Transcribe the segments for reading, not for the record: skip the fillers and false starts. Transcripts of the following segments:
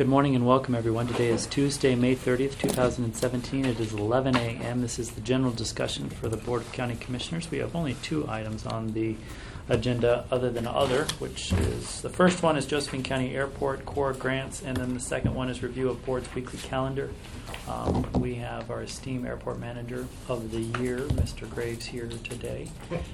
Good morning and welcome, everyone. Today is Tuesday, May 30th, 2017. It is 11 a.m. This is the general discussion for the Board of County Commissioners. We have only two items on the agenda other than other, which is the first one is Josephine County Airport Corps grants, and then the second one is review of Board's weekly calendar. We have our esteemed airport manager of the year, Mr. Graves, here today.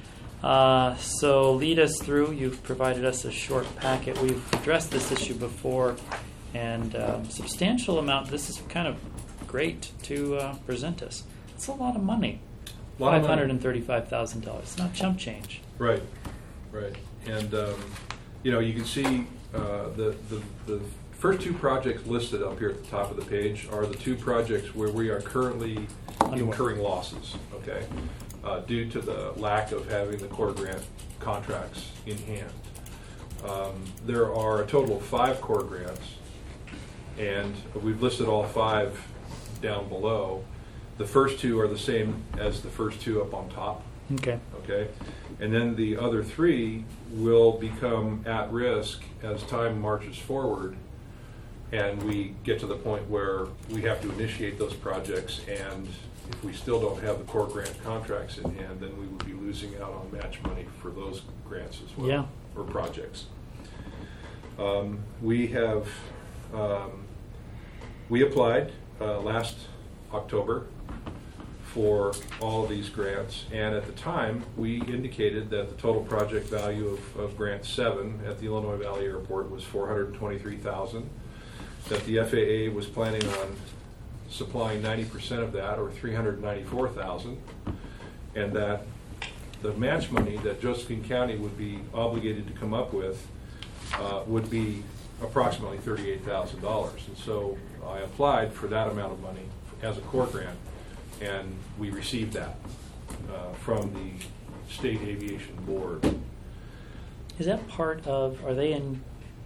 So lead us through. You've provided us a short packet. We've addressed this issue before, and substantial amount. This is kind of great to present us. It's a lot of money. $535,000. It's not chump change. Right. And you can see the first two projects listed up here at the top of the page are the two projects where we are currently incurring losses. Okay, due to the lack of having the Corps grant contracts in hand. There are a total of 5 Corps grants, and we've listed all 5 down below. The first 2 are the same as the first 2 up on top. Okay. And then the other 3 will become at risk as time marches forward, and we get to the point where we have to initiate those projects, and if we still don't have the Corps grant contracts in hand, then we would be losing out on match money for those grants as well, or projects. We applied last October for all of these grants, and at the time we indicated that the total project value of Grant 7 at the Illinois Valley Airport was $423,000, that the FAA was planning on supplying 90% of that, or $394,000, and that the match money that Josephine County would be obligated to come up with would be approximately $38,000. And so I applied for that amount of money as a Corps grant, and we received that from the State Aviation Board. Is that part of, are they in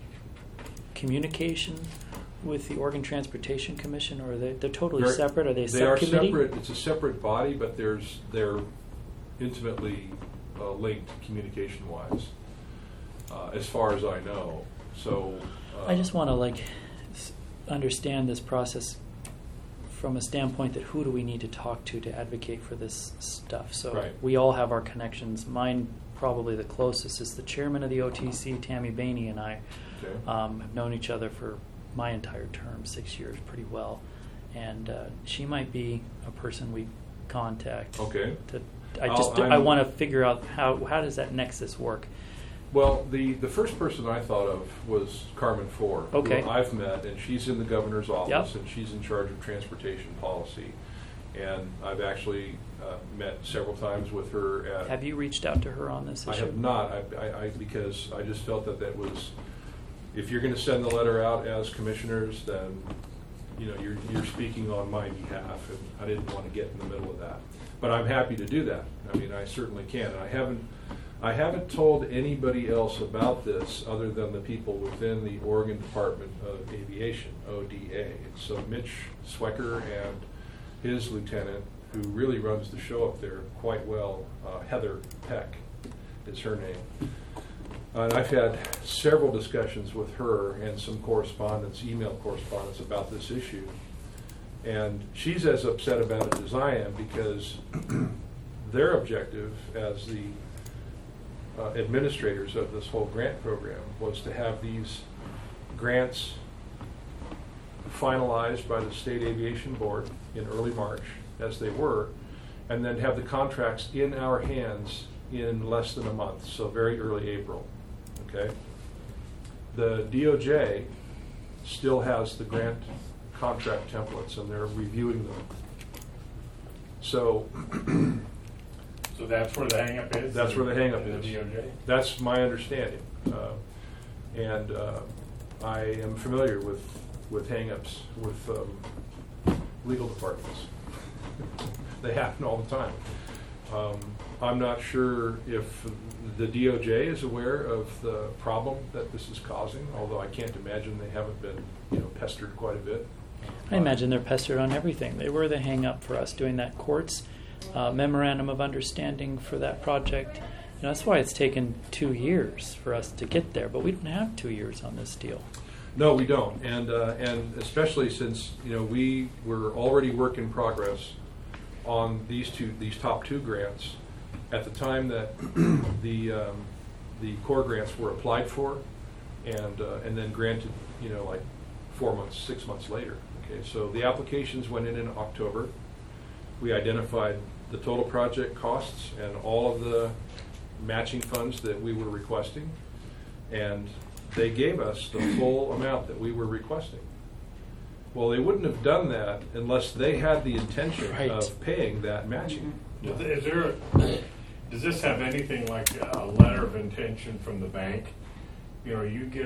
communication with the Oregon Transportation Commission, or they're totally separate? Are they a subcommittee? They are separate. It's a separate body, but they're intimately linked communication-wise, as far as I know. So I just want to understand this process from a standpoint that who do we need to talk to advocate for this stuff. So we all have our connections. Mine, probably the closest, is the chairman of the OTC, Tammy Bainey, and I have known each other for my entire term, 6 years, pretty well. And she might be a person we contact. Okay. I want to figure out how does that nexus work. Well, the first person I thought of was Carmen Ford, who I've met, and she's in the governor's office, and she's in charge of transportation policy. And I've actually met several times with her. Have you reached out to her on this issue? I have not, because I just felt that was, if you're going to send the letter out as commissioners, then you're speaking on my behalf, and I didn't want to get in the middle of that. But I'm happy to do that. I mean, I certainly can. And I haven't told anybody else about this other than the people within the Oregon Department of Aviation, ODA. So Mitch Swecker and his lieutenant, who really runs the show up there quite well, Heather Peck is her name. And I've had several discussions with her and some email correspondence about this issue. And she's as upset about it as I am, because their objective as the administrators of this whole grant program was to have these grants finalized by the State Aviation Board in early March, as they were, and then have the contracts in our hands in less than a month, so very early April. Okay. The DOJ still has the grant contract templates, and they're reviewing them. So that's where the hang-up is? That's where the hang-up is. The DOJ? That's my understanding. And I am familiar with hang-ups with legal departments. They happen all the time. I'm not sure if the DOJ is aware of the problem that this is causing, although I can't imagine they haven't been pestered quite a bit. I imagine they're pestered on everything. They were the hang-up for us doing that courts memorandum of understanding for that project. That's why it's taken 2 years for us to get there, but we don't have 2 years on this deal. No, we don't, and especially since we were already work in progress on these top two grants at the time that the core grants were applied for, and then granted, like 6 months later. Okay, so the applications went in October. We identified the total project costs and all of the matching funds that we were requesting, and they gave us the full amount that we were requesting. Well, they wouldn't have done that unless they had the intention Right. of paying that matching. Does this have anything like a letter of intention from the bank? You get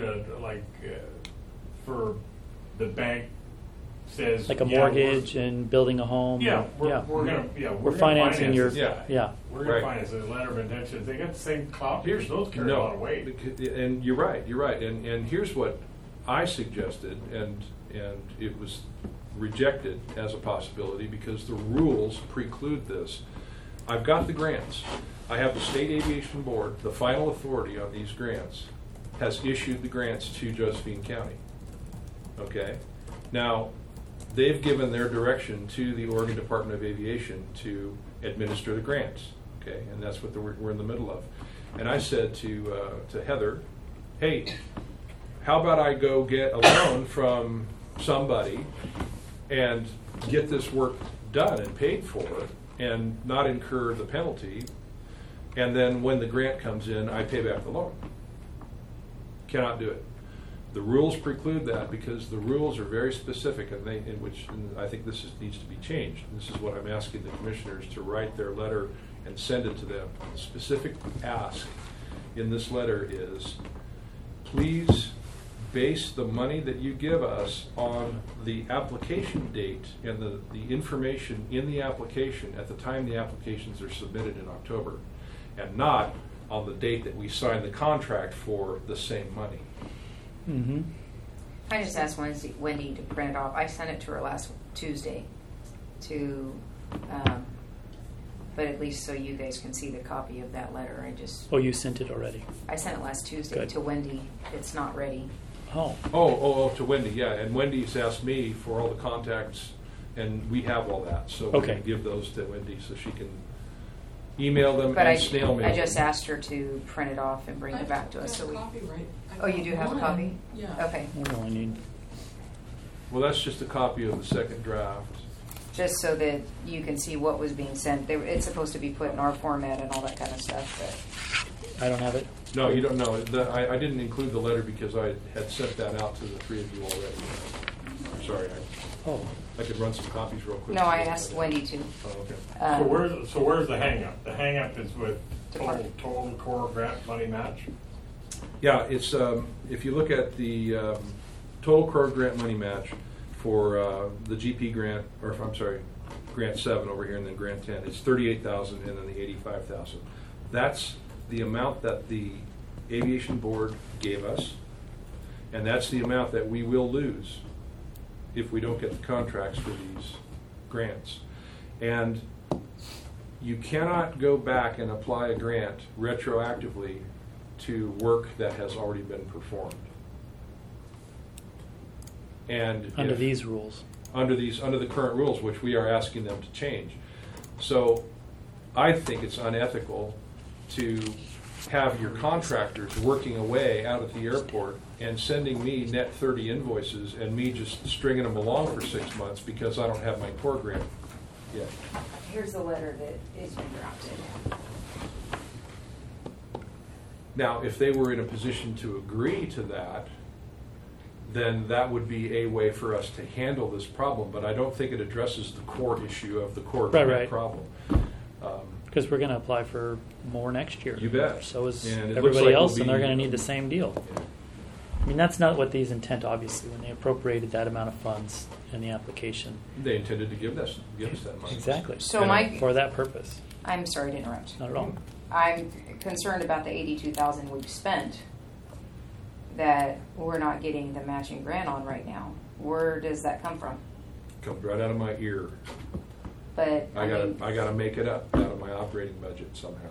for the bank says Like a yeah, mortgage and building a home. we're financing your. Yeah. We're going Right. to finance a letter of intention. They got the same copies. Here's Those carry a lot of weight. And you're right, and here's what I suggested, and it was rejected as a possibility because the rules preclude this. I've got the grants. I have the State Aviation Board, the final authority on these grants, has issued the grants to Josephine County. Okay? Now, they've given their direction to the Oregon Department of Aviation to administer the grants. Okay? And that's what we're in the middle of. And I said to Heather, hey, how about I go get a loan from somebody and get this work done and paid for and not incur the penalty, and then when the grant comes in, I pay back the loan. Cannot do it. The rules preclude that because the rules are very specific, and I think this needs to be changed. This is what I'm asking the commissioners to write their letter and send it to them. The specific ask in this letter is, please base the money that you give us on the application date and the information in the application at the time the applications are submitted in October, and not on the date that we sign the contract for the same money. Mm-hmm. I just asked Wendy to print it off. I sent it to her last Tuesday but at least so you guys can see the copy of that letter. Oh, you sent it already. I sent it last Tuesday Good. to Wendy. It's not ready. Oh. To Wendy, yeah. And Wendy's asked me for all the contacts, and we have all that. So we Okay. can give those to Wendy so she can email them But and snail mail I them. just asked her to print it off and bring it back to us. I have a copy, right? Oh, you do have a copy? Yeah. Okay. We only need. Well, that's just a copy of the second draft. Just so that you can see what was being sent. It's supposed to be put in our format and all that kind of stuff. I don't have it. No, you don't know. I didn't include the letter because I had sent that out to the three of you already. I'm sorry. I could run some copies real quick. No, I asked Wendy to. Oh, okay. So where's the hang up? The hang up is with Department. total core grant money match? Yeah, it's if you look at the total core grant money match for the GP grant, or I'm sorry, grant 7 over here, and then grant 10, it's $38,000 and then the $85,000. That's the amount that the Aviation Board gave us, and that's the amount that we will lose if we don't get the contracts for these grants. And you cannot go back and apply a grant retroactively to work that has already been performed. And Under these rules. under the current rules, which we are asking them to change. So I think it's unethical to have your contractors working away out at the airport and sending me net 30 invoices and me just stringing them along for 6 months because I don't have my core grant yet. Here's the letter that is been drafted. Now, if they were in a position to agree to that, then that would be a way for us to handle this problem. But I don't think it addresses the core issue of the core grant Right. problem. Because we're going to apply for more next year. You bet. So is And it looks everybody like else, we'll and they're be- going to need the same deal. Yeah. I mean, that's not what these intent, obviously, when they appropriated that amount of funds in the application. They intended to give us that money. Exactly. So And my- for that purpose. I'm sorry to interrupt. Not at all. I'm concerned about the $82,000 we've spent that we're not getting the matching grant on right now. Where does that come from? Comes right out of my ear. But I gotta make it up out of my operating budget somehow.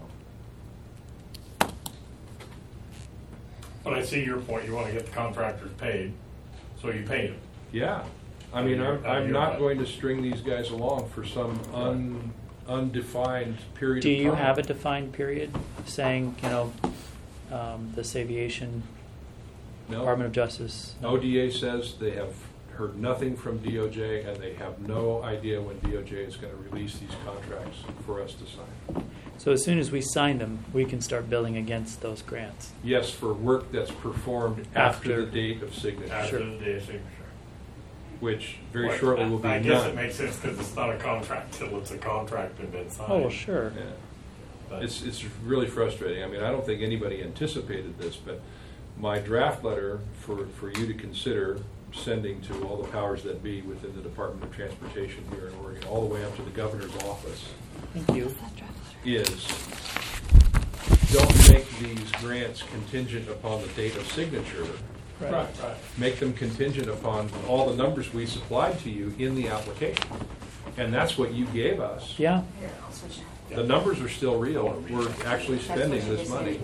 But I see your point. You want to get the contractors paid. So you paint them. Yeah. I mean, I'm not going to string these guys along for some undefined period Do of time. you have a defined period saying, this aviation No. Department of Justice? ODA says they have heard nothing from DOJ, and they have no idea when DOJ is going to release these contracts for us to sign. So as soon as we sign them, we can start billing against those grants. Yes, for work that's performed after the date of signature, After the day of signature. which very Well, shortly will be I guess done. it makes sense because it's not a contract till it's a contract and been signed. Oh, well, sure. Yeah. But- It's really frustrating. I mean, I don't think anybody anticipated this, but my draft letter for you to consider sending to all the powers that be within the Department of Transportation here in Oregon, all the way up to the governor's office, Thank you. is don't make these grants contingent upon the date of signature. Right. Make them contingent upon all the numbers we supplied to you in the application. And that's what you gave us. Yeah. Here, I'll switch. The numbers are still real. We're actually spending this money.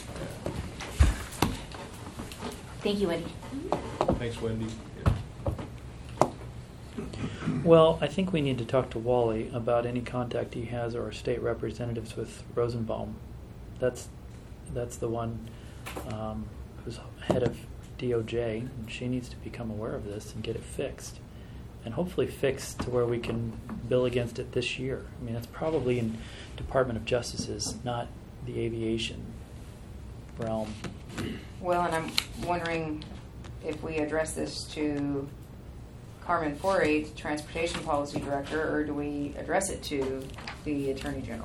Thank you, Wendy. Thanks, Wendy. Well, I think we need to talk to Wally about any contact he has or state representatives with Rosenbaum. That's the one who's head of DOJ, and she needs to become aware of this and get it fixed. And hopefully fixed to where we can bill against it this year. I mean, that's probably in Department of Justice's, not the aviation realm. Well, and I'm wondering if we address this to Carmen Foray, Transportation Policy Director, or do we address it to the Attorney General,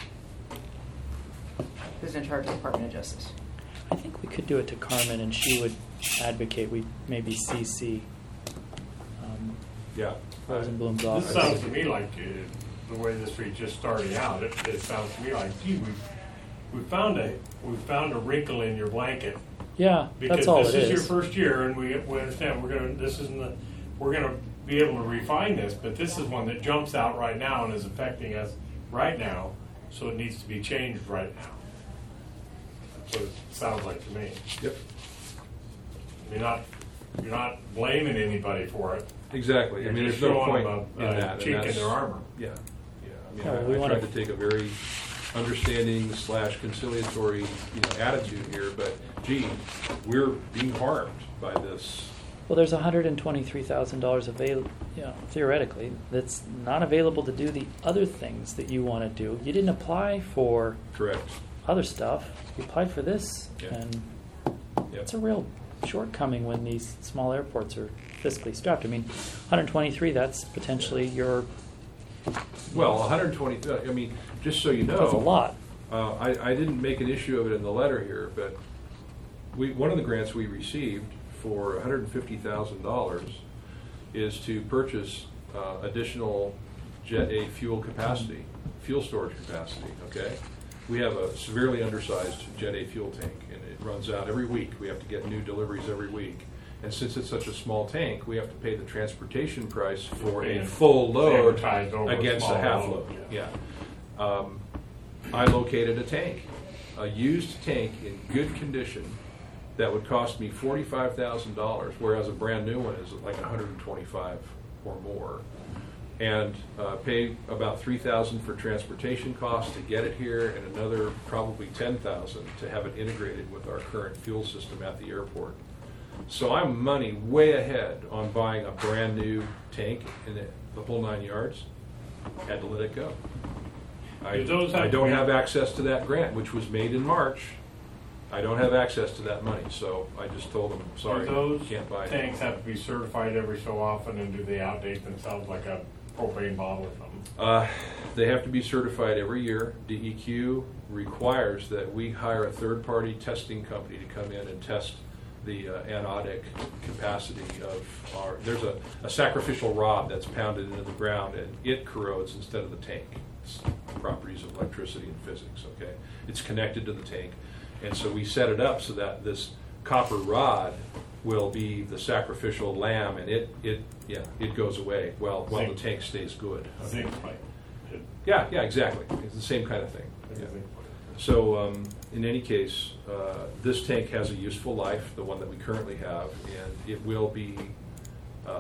who's in charge of the Department of Justice? I think we could do it to Carmen, and she would advocate we maybe CC Yeah. Rosenblum's This office. sounds to me like the way this week just starting out. It sounds to me like, gee, we found a wrinkle in your blanket Yeah, because that's all this it is your is. first year, and we understand we're gonna be able to refine this, but this is one that jumps out right now and is affecting us right now, so it needs to be changed right now. That's what it sounds like to me. Yep. You're not blaming anybody for it. Exactly. I You're mean, just there's no showing point them in a that. chink and in their armor. Yeah. Yeah. I Oh, mean, we I wanna- tried to take a very understanding / conciliatory attitude here, but gee, we're being harmed by this. Well, there's $123,000 available, theoretically, that's not available to do the other things that you want to do. You didn't apply for Correct. other stuff. You applied for this, Yeah. and Yep. it's a real shortcoming when these small airports are fiscally strapped. I mean, 123, that's potentially your, Well, 120. I mean, just so you know, that's a lot. I didn't make an issue of it in the letter here, but one of the grants we received for $150,000 is to purchase additional Jet A fuel storage capacity. Okay, we have a severely undersized Jet A fuel tank, and it runs out every week. We have to get new deliveries every week. And since it's such a small tank, we have to pay the transportation price for a full load Amortized over a against a small half load, load. Yeah. I located a tank, a used tank in good condition that would cost me $45,000, whereas a brand new one is like $125 or more, and pay about $3,000 for transportation costs to get it here, and another probably $10,000 to have it integrated with our current fuel system at the airport. So I'm money way ahead on buying a brand new tank in the whole 9 yards. Had to let it go. I Do those have to don't be- have access to that grant, which was made in March. I don't have access to that money, so I just told them, sorry, Do those can't buy it. tanks have to be certified every so often, and do they outdate themselves like a propane bottle or something? They have to be certified every year. DEQ requires that we hire a third-party testing company to come in and test the anodic capacity of our. There's a sacrificial rod that's pounded into the ground, and it corrodes instead of the tank. It's properties of electricity and physics. Okay, it's connected to the tank, and so we set it up so that this copper rod will be the sacrificial lamb, and it goes away while the Zinc. tank stays good. Zinc pipe. Yeah, exactly. It's the same kind of thing. Yeah. So, in any case, this tank has a useful life, the one that we currently have, and it will be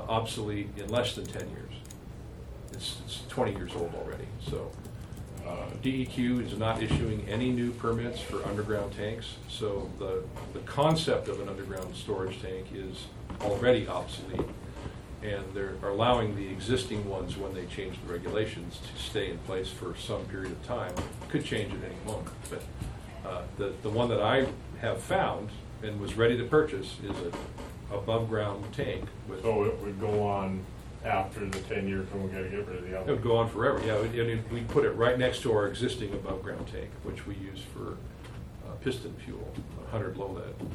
obsolete in less than 10 years. It's 20 years old already. So DEQ is not issuing any new permits for underground tanks. So the concept of an underground storage tank is already obsolete. And they're allowing the existing ones, when they change the regulations, to stay in place for some period of time. Could change at any moment. But the one that I have found and was ready to purchase is an above ground tank with. So it would go on after the 10 years when we got to get rid of the It other. would go on forever. Yeah, we put it right next to our existing above ground tank, which we use for piston fuel, 100 low lead.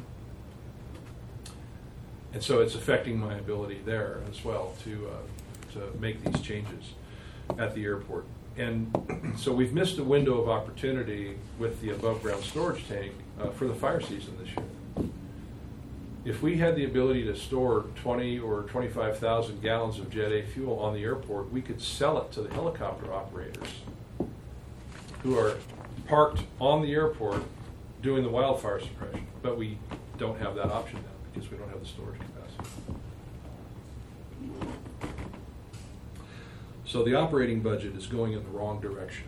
And so it's affecting my ability there as well to make these changes at the airport. And so we've missed a window of opportunity with the above ground storage tank for the fire season this year. If we had the ability to store 20 or 25,000 gallons of Jet A fuel on the airport, we could sell it to the helicopter operators who are parked on the airport doing the wildfire suppression. But we don't have that option now because we don't have the storage capacity. So the operating budget is going in the wrong direction.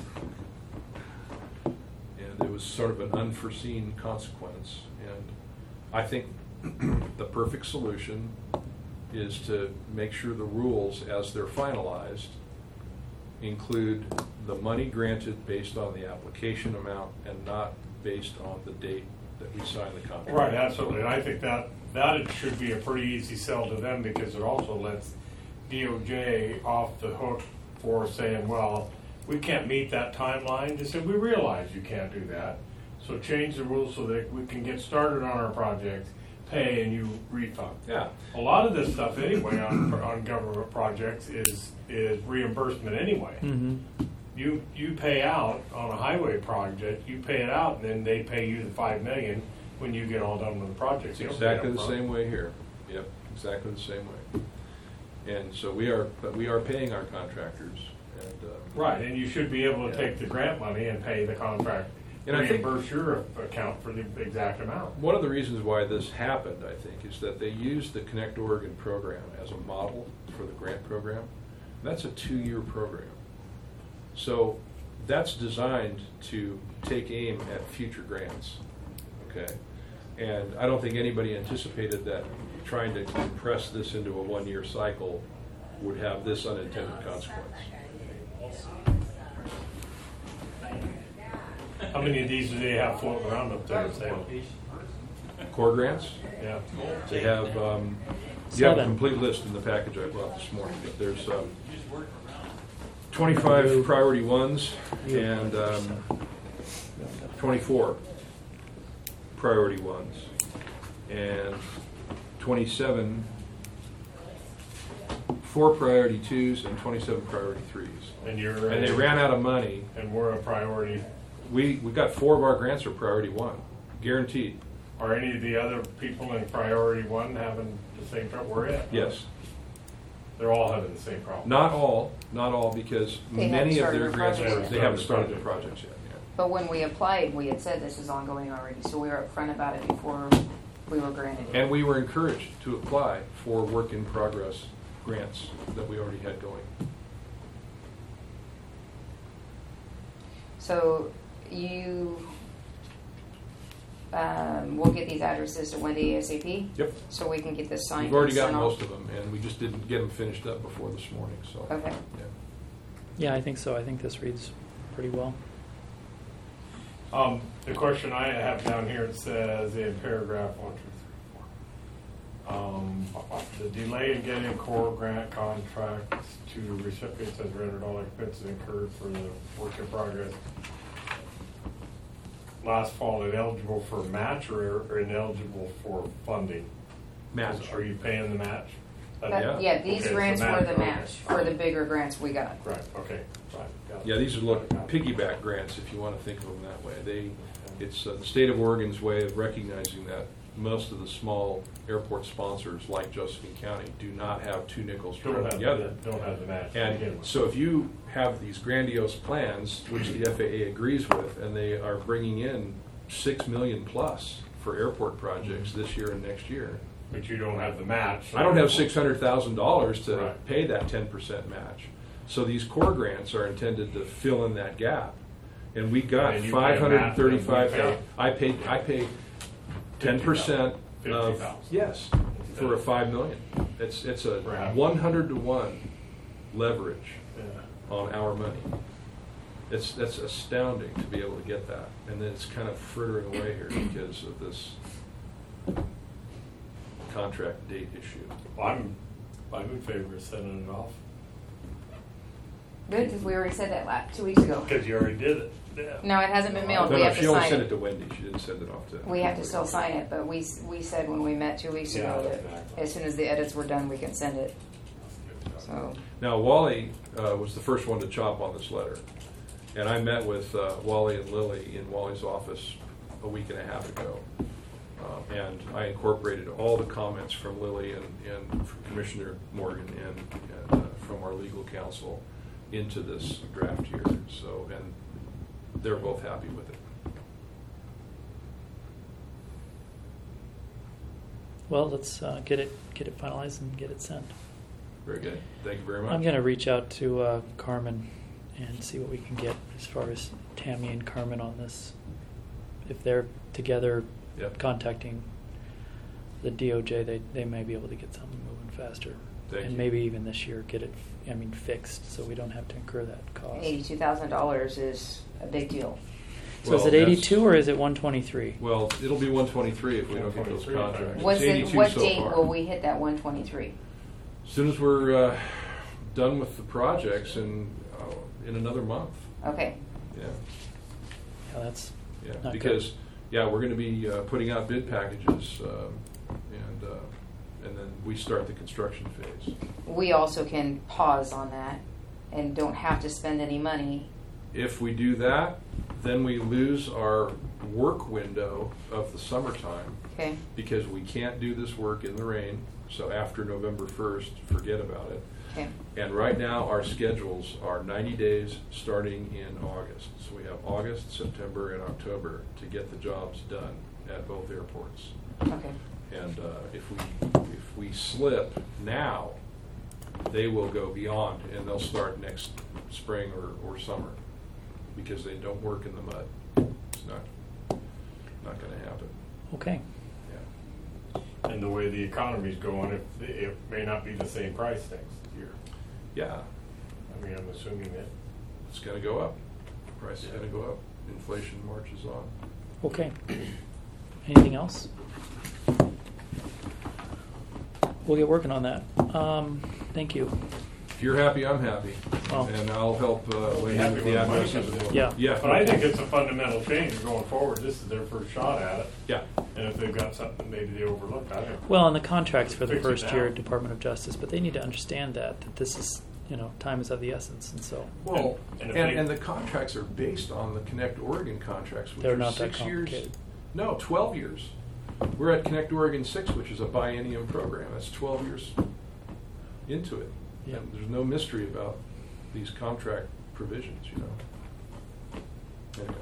And it was sort of an unforeseen consequence. And I think the perfect solution is to make sure the rules, as they're finalized, include the money granted based on the application amount and not based on the date that we sign the contract. Right, absolutely. And I think that it should be a pretty easy sell to them because it also lets DOJ off the hook for saying, well, we can't meet that timeline. They said, we realize you can't do that. So change the rules so that we can get started on our projects, pay, and you refund. Yeah. A lot of this stuff anyway on government projects is reimbursement anyway. Mm-hmm. You pay out on a highway project, you pay it out, and then they pay you the $5 million when you get all done with the project. It's exactly the same way here. Yep, exactly the same way. And so we are paying our contractors. And, right, and you should be able to take the grant money and pay the contract, and I think reimburse your account for the exact amount. one of the reasons why this happened, I think, is that they used the Connect Oregon program as a model for the grant program. That's a 2-year program. So that's designed to take aim at future grants. Okay? And I don't think anybody anticipated that trying to compress this into a 1-year cycle would have this unintended consequence. How many of these do they have floating around up there? Core grants? Yeah. They have, you have a 7. complete list in the package I brought this morning. But there's 25 priority ones and 24 priority ones and 27, 4 priority 2s and 27 priority 3s. And they ran out of money. And we're a priority. We got 4 of our grants are priority 1, guaranteed. Are any of the other people in priority 1 having the same problem we're at? Yes. They're all having the same problem. Not all, because They haven't many of started their their grants projects were, yet. they haven't started their projects yet. Yeah. But when we applied, we had said this is ongoing already, so we were upfront about it before we were granted it. And we were encouraged to apply for work in progress grants that we already had going. So you will get these addresses to Wendy ASAP? Yep. So we can get this signed. We've already and got sent off? most of them, and we just didn't get them finished up before this morning. So. Okay. Yeah. Yeah, I think so. I think this reads pretty well. The question I have down here, it says in paragraph 1, 2, 3, 4. The delay in getting core grant contracts to recipients has rendered all expenses incurred for the work in progress last fall ineligible for match or ineligible for funding? Match. Are you paying the match? Yeah, these Okay, grants so were the okay. match for the bigger grants we got. Right, okay. Right, got it. Yeah, these are piggyback grants, if you want to think of them that way. It's the state of Oregon's way of recognizing that most of the small airport sponsors, like Josephine County, do not have 2 nickels Don't thrown have together. don't have the match. to begin And with. so if you have these grandiose plans, which the FAA agrees with, and they are bringing in $6 million plus for airport projects this year and next year, But you don't have the match. I don't have $600,000 to Right. pay that 10% match. So these core grants are intended to fill in that gap. And we got And you pay a match, and we $535,000. I pay 10% of, 50,000. yes, for a $5 million. It's a Right. 100-to-1 leverage Yeah. on our money. That's astounding to be able to get that. And then it's kind of frittering away here because of this contract date issue. Well, I'm in favor of sending it off. Good, because we already said that 2 weeks ago. Because you already did it. Yeah. No, it hasn't been mailed. No, We no, have she to only sign sent it it. to Wendy. She didn't send it off to. We have to still sign it, but we said when we met 2 weeks ago Yeah, that exactly. as soon as the edits were done, we can send it. So, Now, Wally was the first one to chop on this letter. And I met with Wally and Lily in Wally's office a week and a half ago. And I incorporated all the comments from Lily and from Commissioner Morgan and from our legal counsel into this draft here. So, and they're both happy with it. Well, let's get it finalized and get it sent. Very good. Thank you very much. I'm going to reach out to Carmen and see what we can get as far as Tammy and Carmen on this. If they're together Yep. contacting the DOJ, they may be able to get something moving faster. Thank and you. maybe even this year get it, fixed so we don't have to incur that cost. $82,000 is a big deal. So is Well, it 82 or is it 123? Well, it'll be 123 if we don't get those 123, contracts. What It's 82 so date far. will we hit that 123? As soon as we're done with the projects in another month. Okay. Yeah, Yeah, that's yeah. not Because we're going to be putting out bid packages, and then we start the construction phase. We also can pause on that and don't have to spend any money. If we do that, then we lose our work window of the summertime Okay. because we can't do this work in the rain. So after November 1st, forget about it. Okay. And right now, our schedules are 90 days starting in August. So we have August, September, and October to get the jobs done at both airports. Okay. And if we slip now, they will go beyond, and they'll start next spring or summer because they don't work in the mud. It's not going to happen. okay. Yeah. And the way the economy's going, it may not be the same price next year. Yeah, I mean, I'm assuming that. it's going to go up. Price is going to go up. Inflation marches on. Okay. Anything else? We'll get working on that. Thank you. If you're happy, I'm happy. Oh. And I'll help Wendy happy with the with the money addresses. coming in. Yeah. Yeah. But I think it's a fundamental change going forward. This is their first shot at it. Yeah. And if they've got something maybe they overlooked, I don't know. Well, and the contracts for the Fix it first year now. at Department of Justice, but they need to understand that this is, time is of the essence, and so Well, And and, if and, they- the contracts are based on the Connect Oregon contracts, which they're are not that 6 years. complicated. No, 12 years. We're at Connect Oregon 6, which is a biennium program. That's 12 years into it. Yeah. And there's no mystery about these contract provisions, Anyway.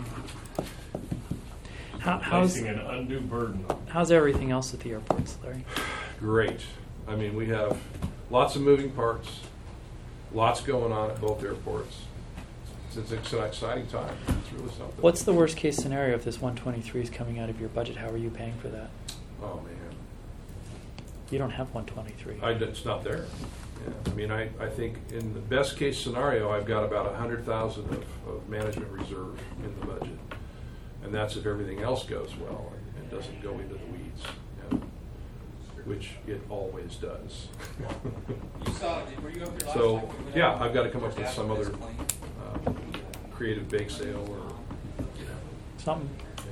How's Placing an undue burden on. how's everything else at the airports, Larry? Great. I mean, we have lots of moving parts, lots going on at both airports. It's an exciting time. It's really something. What's the worst case scenario if this 123 is coming out of your budget? How are you paying for that? Oh, man. You don't have 123. It's not there. Yeah. I mean, I think in the best case scenario, I've got about $100,000 of management reserve in the budget. And that's if everything else goes well and doesn't go into the weeds, which it always does. You saw it. Were you up there last So, time? We went yeah, out I've got to come up with and some this other plane. creative bake sale or, Something.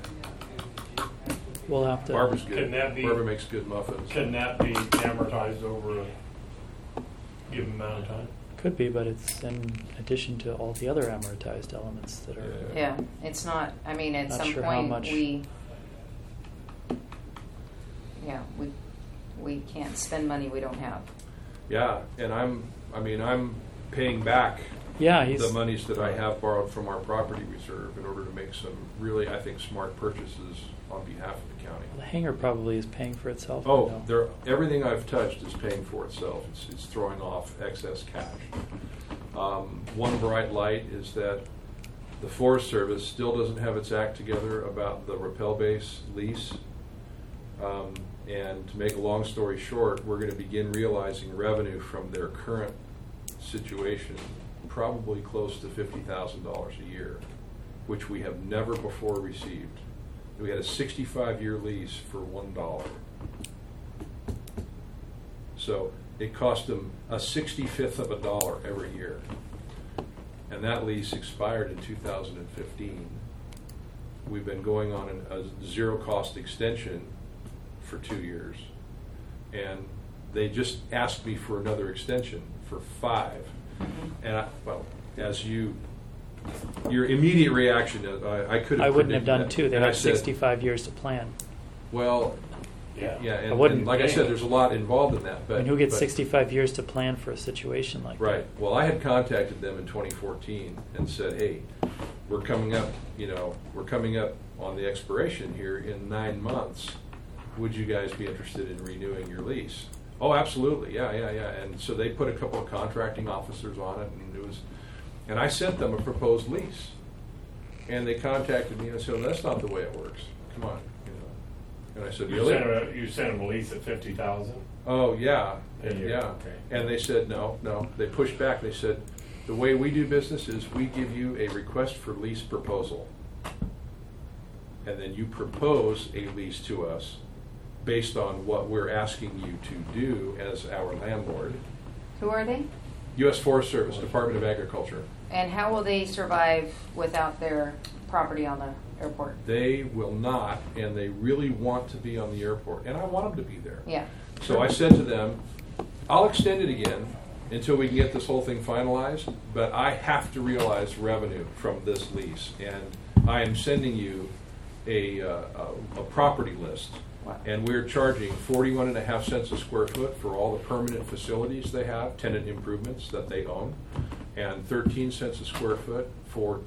We'll have to. Barbara's good. Can that be- Barbara makes good muffins. Can that be amortized over a given amount of time? Could be, but it's in addition to all the other amortized elements that are. Yeah. Yeah, it's not, I mean, at Not some sure how point, much. we can't spend money we don't have. Yeah, and I'm paying back Yeah, the monies that I have borrowed from our property reserve in order to make some really, I think, smart purchases on behalf of the county. The hangar probably is paying for itself. Oh, right now. everything I've touched is paying for itself. It's throwing off excess cash. One bright light is that the Forest Service still doesn't have its act together about the rappel base lease. And to make a long story short, we're going to begin realizing revenue from their current situation, probably close to $50,000 a year, which we have never before received. We had a 65-year lease for $1. So it cost them a 65th of a dollar every year. And that lease expired in 2015. We've been going on a zero-cost extension for 2 years. And they just asked me for another extension for 5. And as your immediate reaction, I could have. I wouldn't have done that. 2. They And I have said, 65 years to plan. Well, Yeah. and wouldn't like I think. said, there's a lot involved in that. But And who gets but- 65 years to plan for a situation like Right. Well, I had contacted them in 2014 and said, "Hey, we're coming up. We're coming up on the expiration here in 9 months. Would you guys be interested in renewing your lease?" Oh, absolutely. Yeah. And so they put a couple of contracting officers on it, and I sent them a proposed lease, and they contacted me and said, "That's not the way it works. Come on." And I said, "Really?" You sent them a lease at $50,000? Oh, yeah. A year, Yeah. okay. And they said, no. They pushed back. They said, the way we do business is we give you a request for lease proposal. And then you propose a lease to us based on what we're asking you to do as our landlord. Who are they? U.S. Forest Service, Department of Agriculture. And how will they survive without their property on the airport? They will not, and they really want to be on the airport. And I want them to be there. Yeah. So I said to them, I'll extend it again until we can get this whole thing finalized, but I have to realize revenue from this lease. And I am sending you a property list. Wow. And we're charging 41.5 cents a square foot for all the permanent facilities they have, tenant improvements that they own, and 13 cents a square foot for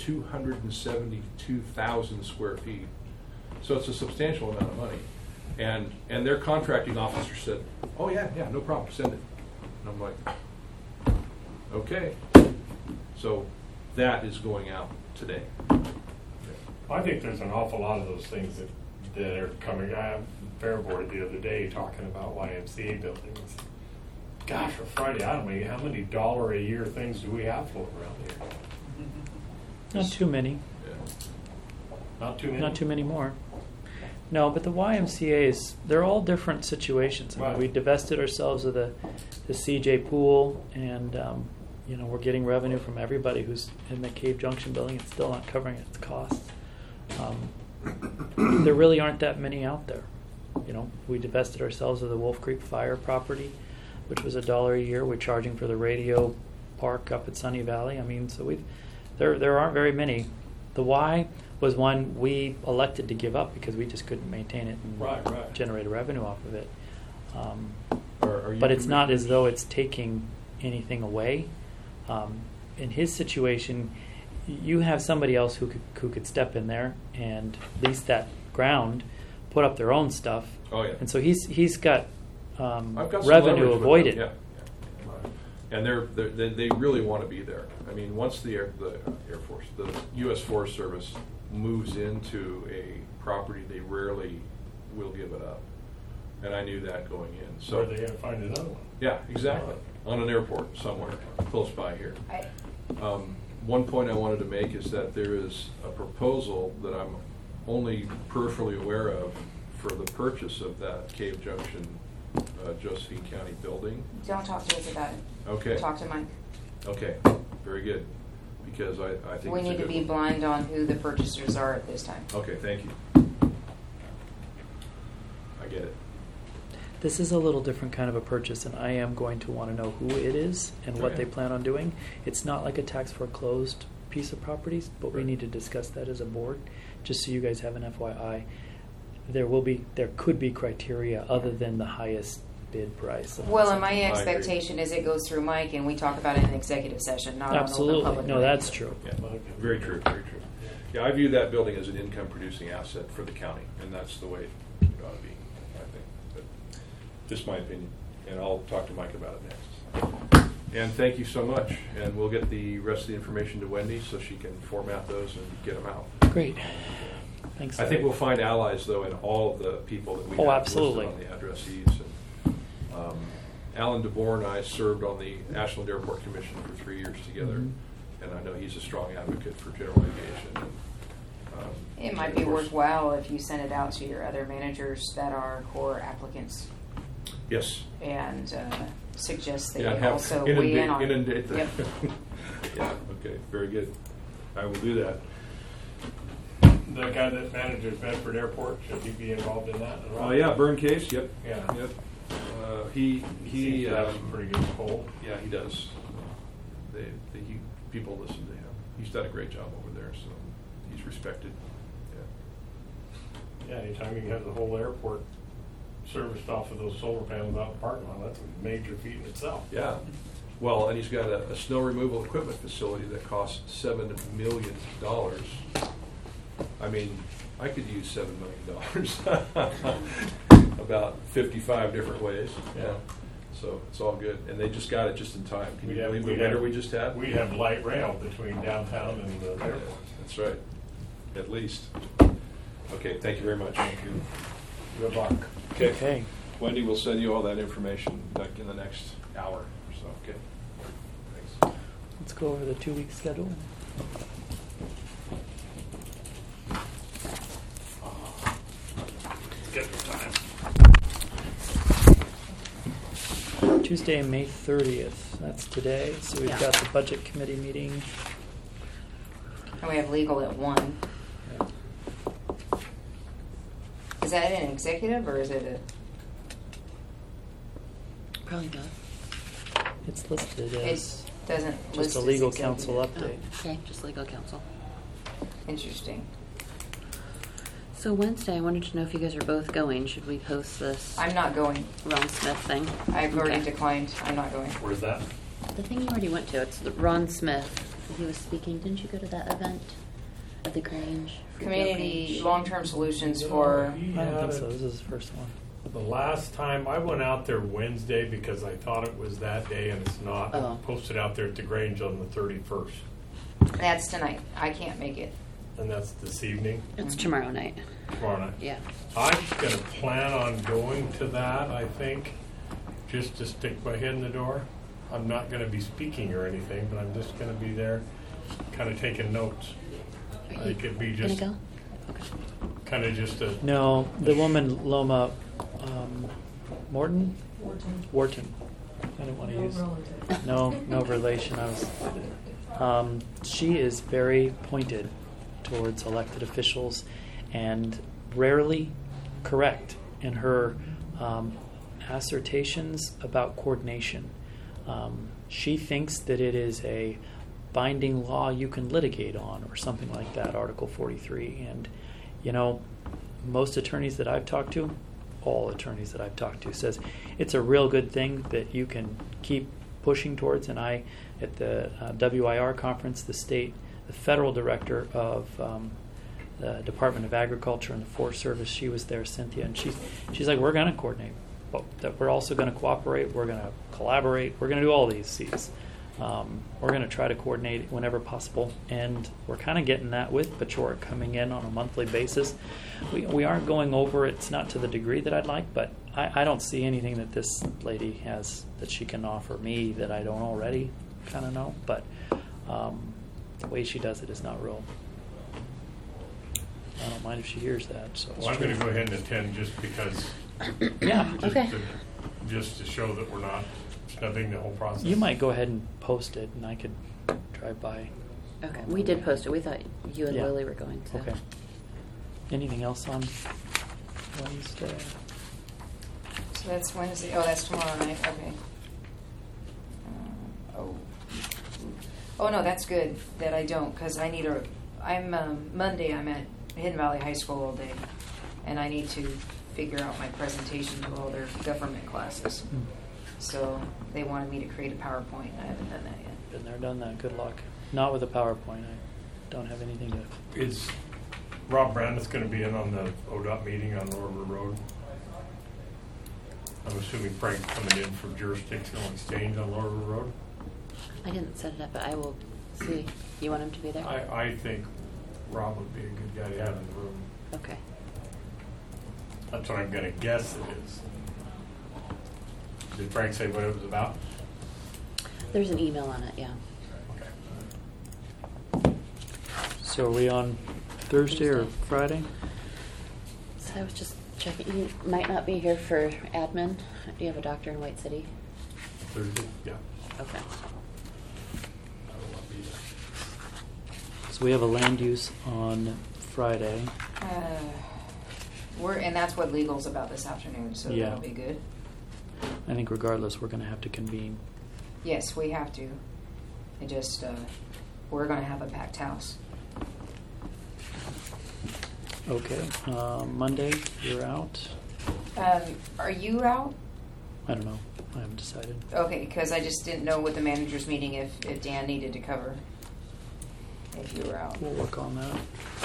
272,000 square feet. So it's a substantial amount of money. And their contracting officer said, "Oh yeah, no problem, send it." And I'm like, okay. So that is going out today. I think there's an awful lot of those things that are coming. I have Fair Board the other day talking about YMCA buildings. Gosh, for Friday, I don't know how many dollar a year things do we have floating around here? Not too many. Yeah. Not too many. Not too many more. No, but the YMCA's, they're all different situations. I mean, Right. we divested ourselves of the CJ pool, and we're getting revenue from everybody who's in the Cave Junction building. It's still not covering its costs. There really aren't that many out there. We divested ourselves of the Wolf Creek Fire property, which was $1 a year. We're charging for the radio park up at Sunny Valley. I mean, so there aren't very many. The Y was one we elected to give up because we just couldn't maintain it and Right. generate a revenue off of it. Are you But it's not committed- as though it's taking anything away. In his situation, you have somebody else who could step in there and lease that ground, put up their own stuff, Oh yeah. and so he's got I've got some revenue leverage with avoided. them, yeah. And they really want to be there. I mean, once the Air Force, the U.S. Forest Service moves into a property, they rarely will give it up. And I knew that going in. So So are they going to find another one? yeah, exactly. On an airport somewhere close by here. I, One point I wanted to make is that there is a proposal that I'm only peripherally aware of for the purchase of that Cave Junction, Josephine County building. don't talk to us about it. Okay. Talk to Mike. Okay, very good, because I think We it's a need to good be one. blind on who the purchasers are at this time. Okay, thank you. I get it. This is a little different kind of a purchase, and I am going to want to know who it is and what Okay. they plan on doing. It's not like a tax foreclosed piece of properties, but we Right. need to discuss that as a board, just so you guys have an FYI. There could be criteria other than the highest bid price. Well, and my agree. expectation is it goes through Mike and we talk about it in executive session, not on open Absolutely. public. No, meeting. that's true. Yeah, very true, very true. Yeah, I view that building as an income-producing asset for the county, and that's the way it ought to be, I think. But just my opinion, and I'll talk to Mike about it next. And thank you so much, and we'll get the rest of the information to Wendy so she can format those and get them out. Great. Thanks. I think Larry. we'll find allies, though, in all of the people that we Oh, have absolutely. listed on the addressees. And, Alan DeBoer and I served on the Ashland Airport Commission for 3 years together, Mhm. and I know he's a strong advocate for general aviation. And, It might be of course- worthwhile if you send it out to your other managers that are core applicants Yes. and suggest Yeah, they have- also weigh in on. inundate them. Yep. Yeah, okay, very good. I will do that. The guy that manages Bedford Airport, should he be involved in that? Oh, yeah, Burn Case, yep. Yeah. Yep. He Seems to have some pretty good pull. yeah, he does. People listen to him. He's done a great job over there, so he's respected. Yeah. Yeah, anytime you can have the whole airport serviced off of those solar panels out in the parking lot, that's a major feat in itself. Yeah. Well, and he's got a snow removal equipment facility that costs $7 million. I mean, I could use $7 million about 55 different ways. Yeah. So it's all good. And they just got it just in time. Can you believe the winter we just had? We have light rail between downtown and the Yeah, airport. that's right. At least. Okay, thank you very much. Thank you. Good luck. Okay. Wendy will send you all that information like in the next hour or so. Okay. Thanks. Let's go over the 2-week schedule. Get your time. Tuesday, May 30th. That's today. So we've Yeah. got the budget committee meeting. And we have legal at 1. Is that an executive or is it a? Probably not. It's listed It as doesn't list just a as legal executive. counsel update. Okay, just legal counsel. Interesting. So Wednesday, I wanted to know if you guys are both going. Should we post this I'm not going. Ron Smith thing? I've already Okay. declined. I'm not going. Where's that? The thing you already went to. It's the Ron Smith. He was speaking. Didn't you go to that event at the Grange? Community Grange? long-term solutions for. He I don't had think so. it- This is the first one. The last time I went out there Wednesday because I thought it was that day and it's not. Oh. I posted out there at the Grange on the 31st, That's tonight. I can't make it. and that's this evening, It's tomorrow night. tomorrow night. Yeah. I'm going to plan on going to that, I think, just to stick my head in the door. I'm not going to be speaking or anything, but I'm just going to be there kind of taking notes. Are I you could be gonna just go? Okay. kind of just a. No, the woman, Loma Morton? Wharton. I don't want to use. No relation. She is very pointed towards elected officials and rarely correct in her assertions about coordination. She thinks that it is a binding law you can litigate on or something like that, Article 43. And, most attorneys that I've talked to, all attorneys that I've talked to, says it's a real good thing that you can keep pushing towards. And I, at the WIR conference, the federal director of the Department of Agriculture and the Forest Service, she was there, Cynthia, and she's like, we're going to coordinate, but that we're also going to cooperate, we're going to collaborate, we're going to do all these C's. We're going to try to coordinate whenever possible, and we're kind of getting that with Pechora coming in on a monthly basis. We aren't going over, it's not to the degree that I'd like, but I don't see anything that this lady has that she can offer me that I don't already kind of know, but the way she does it is not real. I don't mind if she hears that. So it's Well, I'm true. going to go ahead and attend just because. Yeah. Just Okay. Just to show that we're not snubbing the whole process. You might go ahead and post it, and I could drive by. Okay. We did post it. We thought you and Yeah. Lily were going to. Okay. Anything else on Wednesday? So that's Wednesday. Oh, that's tomorrow night. Okay. Oh no, that's good that I don't because I need Monday. I'm at Hidden Valley High School all day, and I need to figure out my presentation to all their government classes. So they wanted me to create a PowerPoint. I haven't done that yet. Been there, done that. Good luck. Not with a PowerPoint. I don't have anything to. Is Rob Brandis going to be in on the ODOT meeting on Lower River Road? I'm assuming Frank's coming in for jurisdictional exchange on Lower River Road. I didn't set it up, but I will see. You want him to be there? I think Rob would be a good guy to have in the room. Okay. That's what I'm going to guess it is. Did Frank say what it was about? There's an email on it, yeah. Okay. So are we on Thursday or Tuesday. Friday? So I was just checking. You might not be here for admin. Do you have a doctor in White City? Thursday? Yeah. Okay. I will not be there. So we have a land use on Friday. And that's what legal's about this afternoon, so Yeah. that'll be good. I think regardless, we're going to have to convene. Yes, we have to. And just, we're going to have a packed house. Okay. Monday, you're out. Are you out? I don't know. I haven't decided. Okay, because I just didn't know with the managers meeting if Dan needed to cover. If you were out. We'll work on that.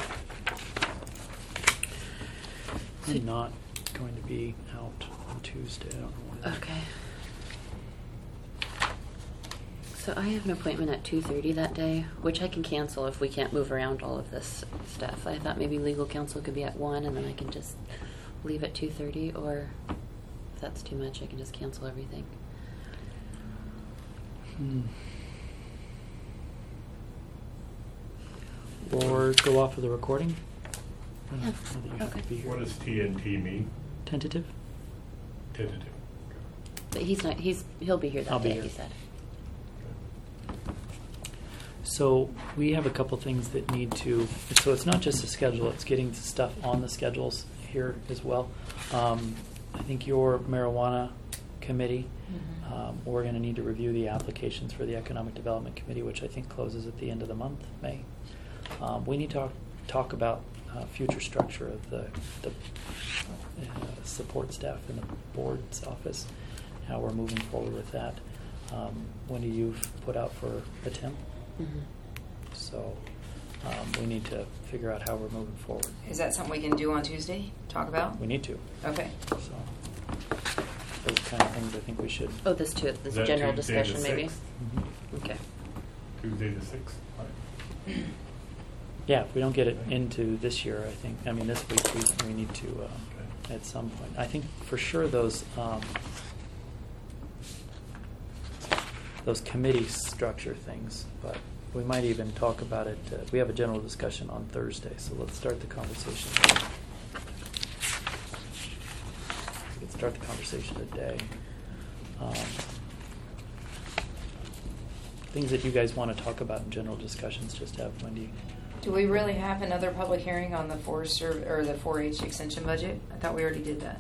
I'm not going to be out on Tuesday. I don't know why. Okay. So I have an appointment at 2:30 that day, which I can cancel if we can't move around all of this stuff. I thought maybe legal counsel could be at 1, and then I can just leave at 2:30, or if that's too much, I can just cancel everything. Or go off of the recording. I don't Yeah. know that you have to Okay. be here. What does TNT mean? Tentative? Tentative. But he'll be here that I'll be day, here. he said. So we have a couple things that need to, so it's not just the schedule, it's getting stuff on the schedules here as well. I think your marijuana committee, we're going to need to review the applications for the Economic Development Committee, which I think closes at the end of the month, May. We need to talk about future structure of the support staff in the board's office, how we're moving forward with that. Wendy, you've put out for a temp. Mm-hmm. So we need to figure out how we're moving forward. Is that something we can do on Tuesday? Talk about? We need to. Okay. So those kind of things I think we should. Oh, this Is that general Tuesday the discussion, maybe? 6th? Mhm. Okay. Tuesday the 6th. Right. Yeah, if we don't get it into this year, I think, I mean, this week we need to Okay. at some point. I think for sure those committee structure things, but we might even talk about it. We have a general discussion on Thursday, so let's start the conversation. We can start the conversation today. Things that you guys want to talk about in general discussions, just have Wendy. Do we really have another public hearing on the 4-H extension budget? I thought we already did that.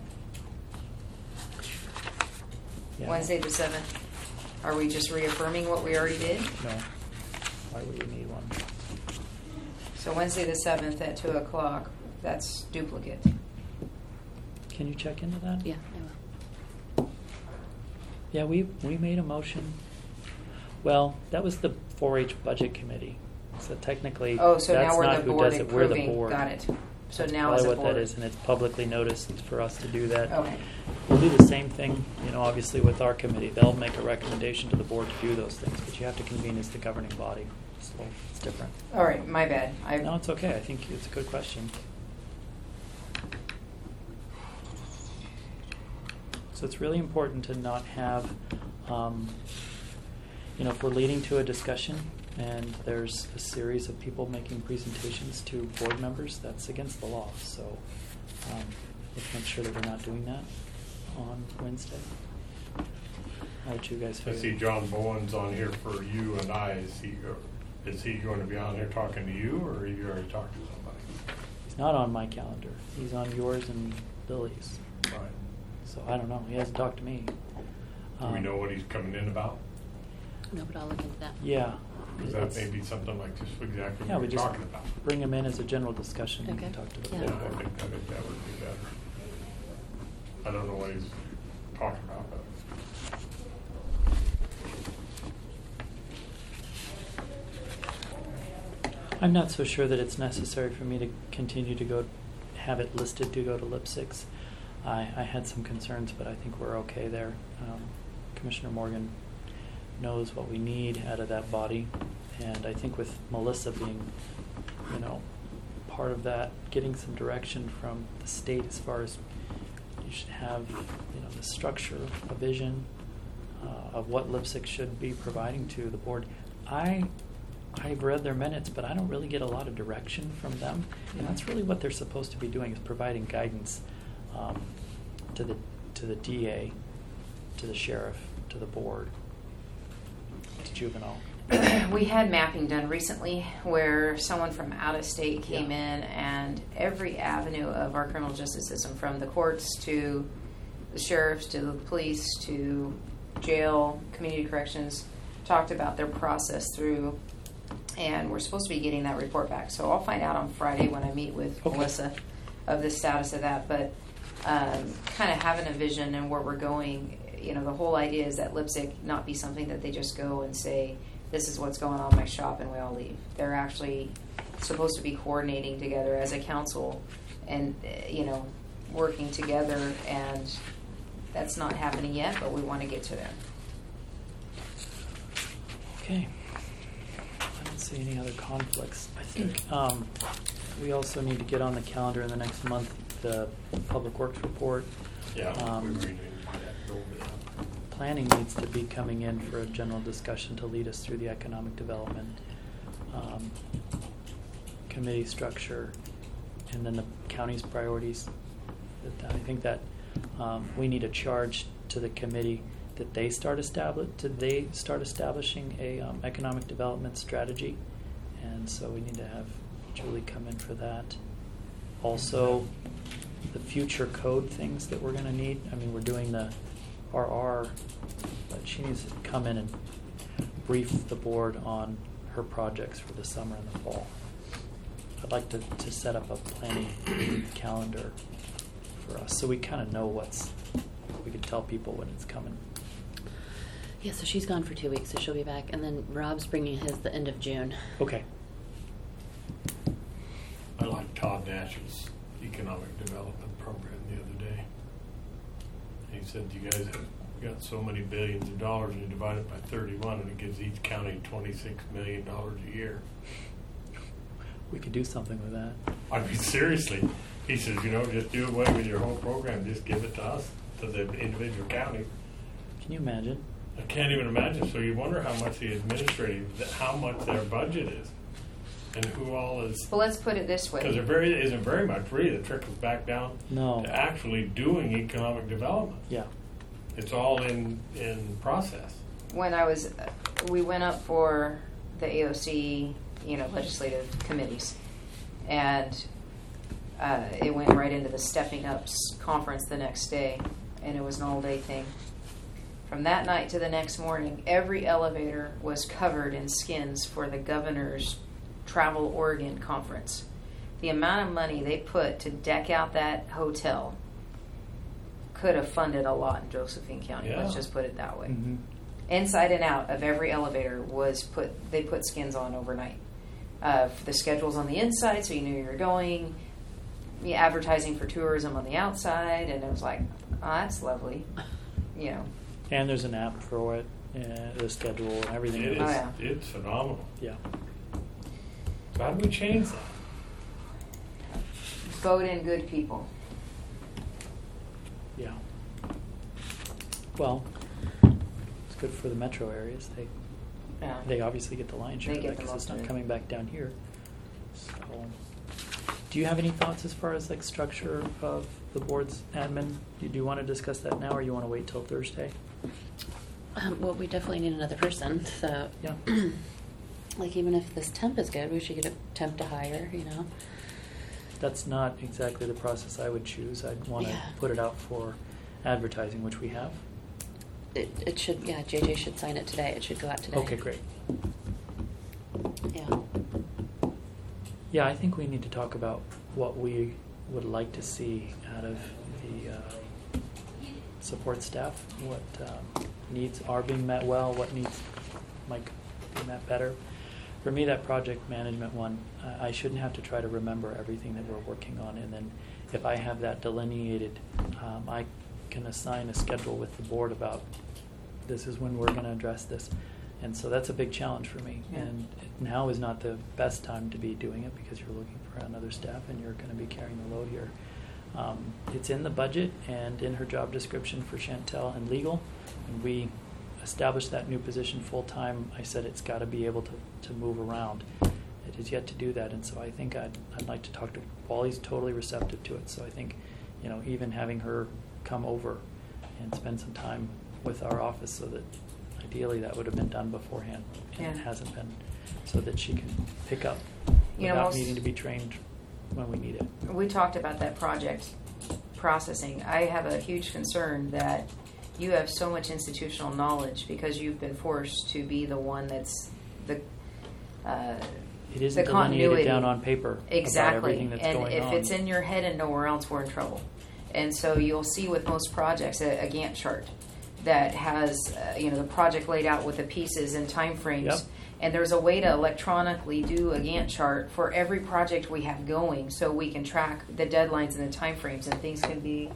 Yeah. Wednesday the 7th. Are we just reaffirming what we already did? No. Why would we need one? So Wednesday the 7th at 2 o'clock, that's duplicate. Can you check into that? Yeah, I will. Yeah, we made a motion. Well, that was the 4-H budget committee. So technically, Oh, so that's now we're not the who board does it. We're the approving. board. Got it. So That's now probably as a what board. that is, and it's publicly noticed for us to do that. Okay. We'll do the same thing, obviously with our committee. They'll make a recommendation to the board to do those things, but you have to convene as the governing body. So it's different. All right, my bad. No, it's okay. I think it's a good question. So it's really important to not have, if we're leading to a discussion and there's a series of people making presentations to board members, that's against the law. So let's make sure that we're not doing that on Wednesday. How would you guys I feel? see John Bowen's on here for you and I. Is he going to be on here talking to you, or have you already talked to somebody? He's not on my calendar. He's on yours and Lily's. Right. So I don't know. He hasn't talked to me. Do we know what he's coming in about? No, but I'll look into that. Yeah. Because that It's- may be something like just exactly Yeah, what we we're just talking about. bring him in as a general discussion and Okay. talk to the Yeah. Yeah, board. I think that would be better. I don't know what he's talking about. But I'm not so sure that it's necessary for me to continue to have it listed to go to Lip 6. I had some concerns, but I think we're okay there. Commissioner Morgan knows what we need out of that body, and I think with Melissa being, part of that, getting some direction from the state as far as you should have, the structure, a vision of what Lip 6 should be providing to the board. I've read their minutes, but I don't really get a lot of direction from them, and that's really what they're supposed to be doing, is providing guidance to the DA, to the sheriff, to the board, to juvenile. We had mapping done recently where someone from out of state came in, and every avenue of our criminal justice system, from the courts to the sheriffs to the police to jail, community corrections, talked about their process through, and we're supposed to be getting that report back. So I'll find out on Friday when I meet with Melissa of the status of that. But kind of having a vision and where we're going, the whole idea is that Lipsick not be something that they just go and say, this is what's going on in my shop, and we all leave. They're actually supposed to be coordinating together as a council and, working together, and that's not happening yet, but we want to get to there. Okay. I don't see any other conflicts. I think we also need to get on the calendar in the next month the Public Works report. yeah, we really need to go over that. Planning needs to be coming in for a general discussion to lead us through the economic development committee structure, and then the county's priorities. I think that we need a charge to the committee that they start establishing a economic development strategy, and so we need to have Julie come in for that. Also, the future code things that we're going to need. I mean, we're doing the RR, but she needs to come in and brief the board on her projects for the summer and the fall. I'd like to set up a planning calendar for us so we kind of know we can tell people when it's coming. Yeah, so she's gone for 2 weeks, so she'll be back. And then Rob's bringing his the end of June. Okay. I like Todd Nash's economic development program the other day. He said, you guys have got so many billions of dollars and you divide it by 31 and it gives each county $26 million a year. We could do something with that. I mean, seriously. He says, just do away with your whole program. Just give it to us, to the individual county. Can you imagine? I can't even imagine. So you wonder how much how much their budget is, and who all is. Well, let's put it this way. Because there isn't very much really that trickles back down No. to actually doing economic development. Yeah. It's all in process. When we went up for the AOC, legislative committees, and it went right into the Stepping Up conference the next day, and it was an all-day thing. From that night to the next morning, every elevator was covered in skins for the governor's Travel Oregon conference. The amount of money they put to deck out that hotel could have funded a lot in Josephine County. Yeah. Let's just put it that way. Mm-hmm. Inside and out of every elevator they put skins on overnight. The schedules on the inside, so you knew you were going. Advertising for tourism on the outside, and it was like, oh, that's lovely. And there's an app for it, the schedule and everything. It is. Oh, yeah. It's phenomenal. Yeah. So how do we change that? Vote in good people. Yeah. Well, it's good for the metro areas. Yeah. They obviously get the lion's share They of get that the because it's most of not it. coming back down here. So, do you have any thoughts as far as structure of the board's admin? Do you want to discuss that now, or you want to wait till Thursday? Well, we definitely need another person. So, Yeah. even if this temp is good, we should get a temp to hire. That's not exactly the process I would choose. I'd want to Yeah. put it out for advertising, which we have. It should. Yeah, JJ should sign it today. It should go out today. Okay, great. Yeah. Yeah, I think we need to talk about what we would like to see out of the support staff, what needs are being met well, what needs might be met better. For me, that project management one, I shouldn't have to try to remember everything that we're working on, and then if I have that delineated, I can assign a schedule with the board about this is when we're going to address this. And so that's a big challenge for me. Yeah. And now is not the best time to be doing it because you're looking for another staff and you're going to be carrying the load here. It's in the budget and in her job description for Chantel and legal. And we established that new position full-time. I said it's got to be able to move around. It has yet to do that. And so I think I'd like to talk to Wally's totally receptive to it. So I think, even having her come over and spend some time with our office so that ideally that would have been done beforehand, and Yeah. it hasn't been, so that she can pick up You know, without most- needing to be trained when we need it. We talked about that project processing. I have a huge concern that you have so much institutional knowledge because you've been forced to be the one that's the It isn't the delineated continuity. down on paper Exactly. about everything that's and going if on. it's in your head and nowhere else, we're in trouble. And so you'll see with most projects a Gantt chart that has the project laid out with the pieces and timeframes. Yep. And there's a way to electronically do a Gantt chart for every project we have going, so we can track the deadlines and the timeframes, and things can be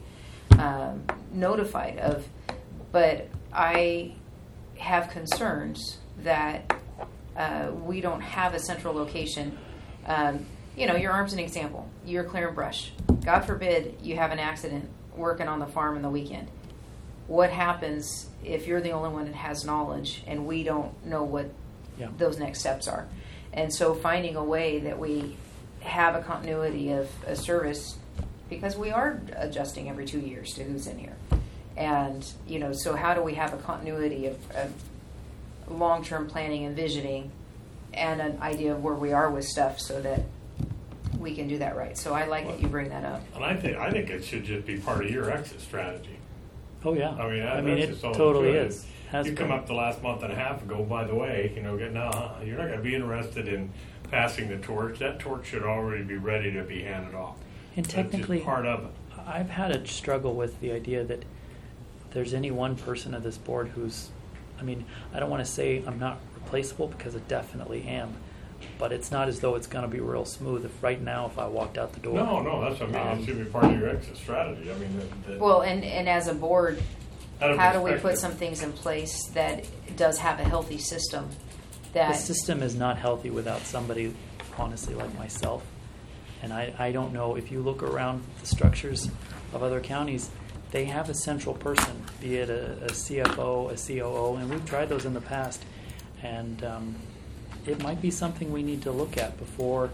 notified of. But I have concerns that we don't have a central location. Your arm's an example. You're clearing brush. God forbid you have an accident working on the farm in the weekend. What happens if you're the only one that has knowledge and we don't know what Yeah. those next steps are? And so finding a way that we have a continuity of a service, because we are adjusting every 2 years to who's in here. And, so how do we have a continuity of long-term planning and visioning and an idea of where we are with stuff so that we can do that right? So I like that you bring that up. And I think it should just be part of your exit strategy. Oh yeah. I mean, that's it just all totally it is. Has You come been. up the last month and a half and go, by the way, you're not going to be interested in passing the torch. That torch should already be ready to be handed off. And That's technically, just part of it. I've had a struggle with the idea that there's any one person of this board who's, I don't want to say I'm not replaceable because I definitely am, but it's not as though it's going to be real smooth. If right now, if I walked out the door, No, that's what I mean. It should be part of your exit strategy. I mean, Well, and as a board, out of how do we put perspective. some things in place that does have a healthy system? the That system is not healthy without somebody, honestly, like myself. And I don't know, if you look around the structures of other counties, they have a central person, be it a CFO, a COO, and we've tried those in the past. And it might be something we need to look at before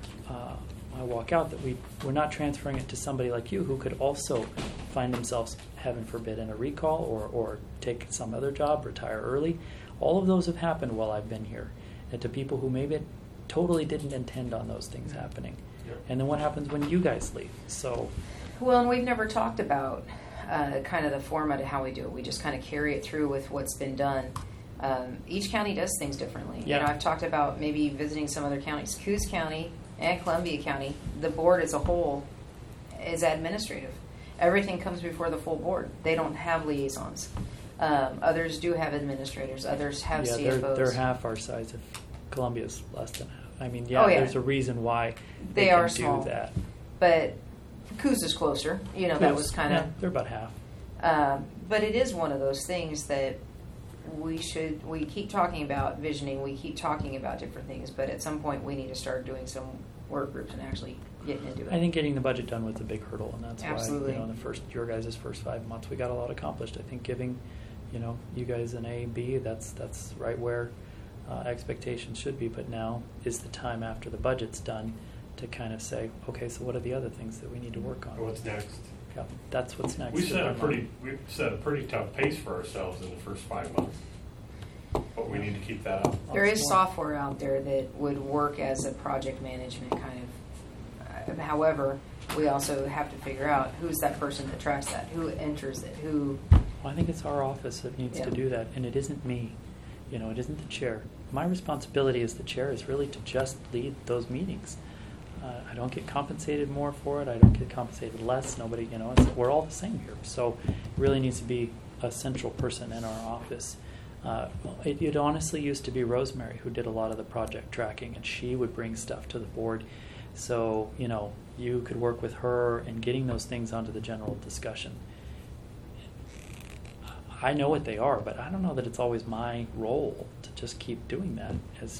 I walk out, that we're not transferring it to somebody like you who could also find themselves, heaven forbid, in a recall or take some other job, retire early. All of those have happened while I've been here, and to people who maybe totally didn't intend on those things happening. Yep. And then what happens when you guys leave? So, Well, and we've never talked about kind of the format of how we do it. We just kind of carry it through with what's been done. Each county does things differently. Yeah. I've talked about maybe visiting some other counties. Coos County and Columbia County, the board as a whole is administrative. Everything comes before the full board. They don't have liaisons. Others do have administrators. Others have yeah, CFOs. they're half our size. If Columbia's less than half. Oh, yeah. There's a reason why They can are do small. that. But Coos is closer. That was kind of. Yeah, they're about half. But it is one of those things that we keep talking about visioning, we keep talking about different things, but at some point we need to start doing some work groups and actually getting into it. I think getting the budget done was a big hurdle, and that's Absolutely. why, in your guys' first 5 months, we got a lot accomplished. I think giving, you guys an A, B, that's right where expectations should be. But now is the time after the budget's done to kind of say, okay, so what are the other things that we need to work on? What's next? Yeah, that's what's next. We in set my mind. we set a pretty tough pace for ourselves in the first 5 months, but we need to keep that up. There is software out there that would work as a project management kind of. However, we also have to figure out who's that person that tracks that, who enters it, who. Well, I think it's our office that needs Yeah. to do that, and it isn't me. It isn't the chair. My responsibility as the chair is really to just lead those meetings. I don't get compensated more for it. I don't get compensated less. Nobody, we're all the same here. So it really needs to be a central person in our office. It honestly used to be Rosemary who did a lot of the project tracking, and she would bring stuff to the board. So, you could work with her in getting those things onto the general discussion. I know what they are, but I don't know that it's always my role to just keep doing that.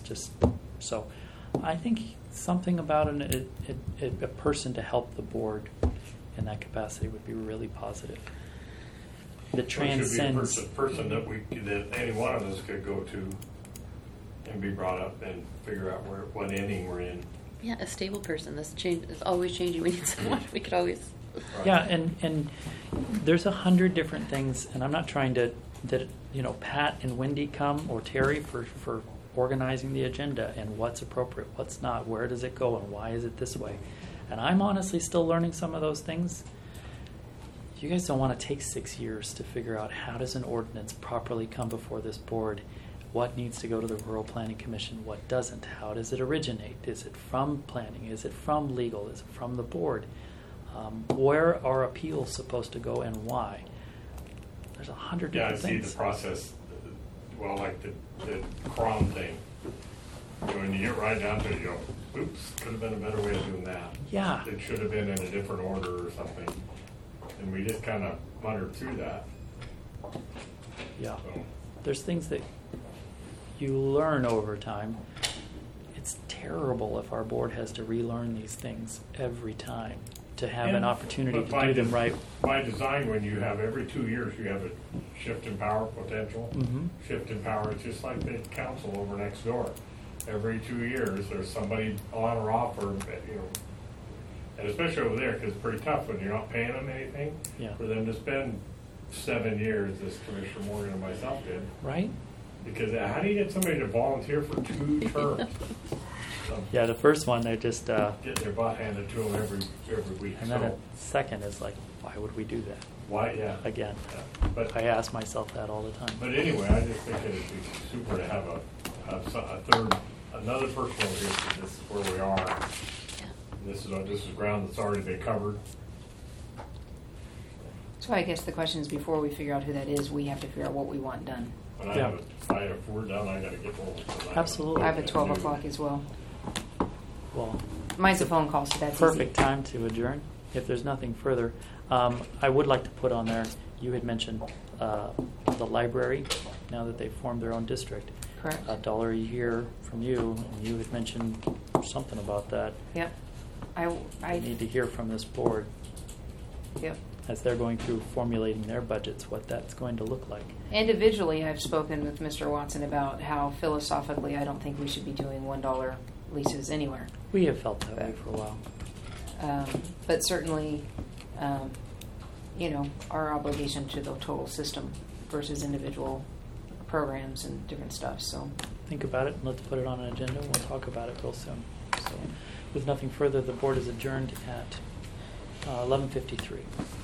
So I think something about a person to help the board in that capacity would be really positive. That transcends. It should be a person that any one of us could go to and be brought up and figure out what inning we're in. Yeah, a stable person. This change is always changing. We need someone. We could always. Yeah, and there's 100 different things, and I'm not trying to Pat and Wendy come, or Terry for organizing the agenda and what's appropriate, what's not, where does it go, and why is it this way. And I'm honestly still learning some of those things. You guys don't want to take 6 years to figure out how does an ordinance properly come before this board, what needs to go to the Rural Planning Commission, what doesn't, how does it originate, is it from planning, is it from legal, is it from the board, where are appeals supposed to go and why? There's 100 different things. Yeah, I see the process, well, like the Crom thing. When you get right down to it, you go, oops, could have been a better way of doing that. Yeah. It should have been in a different order or something. And we just kind of muttered through that. Yeah. So. There's things that you learn over time. It's terrible if our board has to relearn these things every time to have an opportunity to do them right. By design, when you have every 2 years, you have a shift in power potential. Mm-hmm. Shift in power, it's just like the council over next door. Every 2 years, there's somebody on or off, or and especially over there, because it's pretty tough when you're not paying them anything. Yeah. For them to spend 7 years, as Commissioner Morgan and myself did. Right? Because how do you get somebody to volunteer for 2 terms? So, Yeah, the first one, they just... get their butt handed to them every week. and then a second is like, why would we do that? Why? Yeah. Again. Yeah. But I ask myself that all the time. But anyway, I just think it'd be super to have another person over here. So this is where we are. Yeah. This is ground that's already been covered. So I guess the question is, before we figure out who that is, we have to figure out what we want done. But Yeah. if we're done, I got to get home. Absolutely. I have a 12 o'clock as well. Well, Mine's a phone call, so that's perfect easy. time to adjourn. If there's nothing further, I would like to put on there, you had mentioned the library, now that they've formed their own district. Correct. $1 a year from you, and you had mentioned something about that. Yep. I need to hear from this board Yep. as they're going through formulating their budgets, what that's going to look like. Individually, I've spoken with Mr. Watson about how philosophically I don't think we should be doing $1 leases anywhere. We have felt that way for a while. But certainly, our obligation to the total system versus individual programs and different stuff. So, Think about it, and let's put it on an agenda, and we'll talk about it real soon. So, with nothing further, the board is adjourned at 11:53.